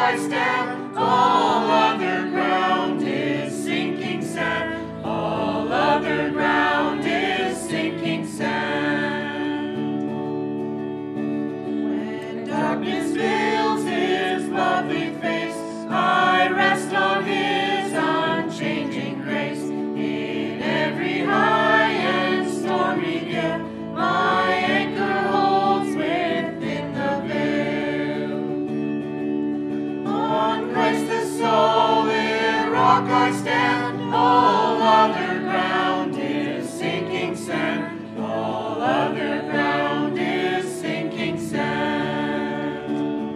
I stand, all other ground is sinking sand. All other ground is sinking sand. When darkness veils His lovely face, I rest on His unchanging grace. In every high and stormy gale, my anchor holds within the veil. On Christ the solid rock I stand, all other ground is sinking sand. All other ground is sinking sand.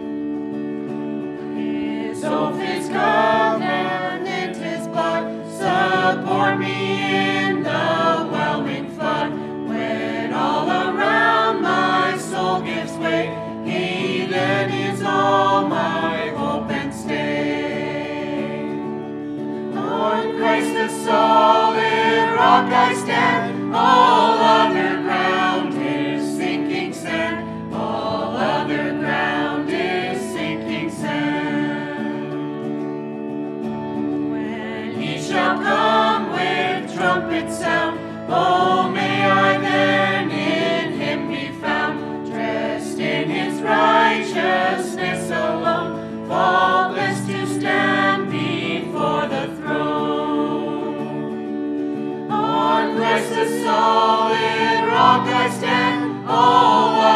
His oath, His covenant, His blood support me in the whelming flood. When all around my soul gives way, He then is all my hope and stay. On Christ the solid rock I stand, all other ground is sinking sand. All other ground is sinking sand. When He shall come with trumpet sound, oh, may I then in Him be found, dressed in His righteousness alone, faultless to stand before the throne. On Christ the solid rock I stand, all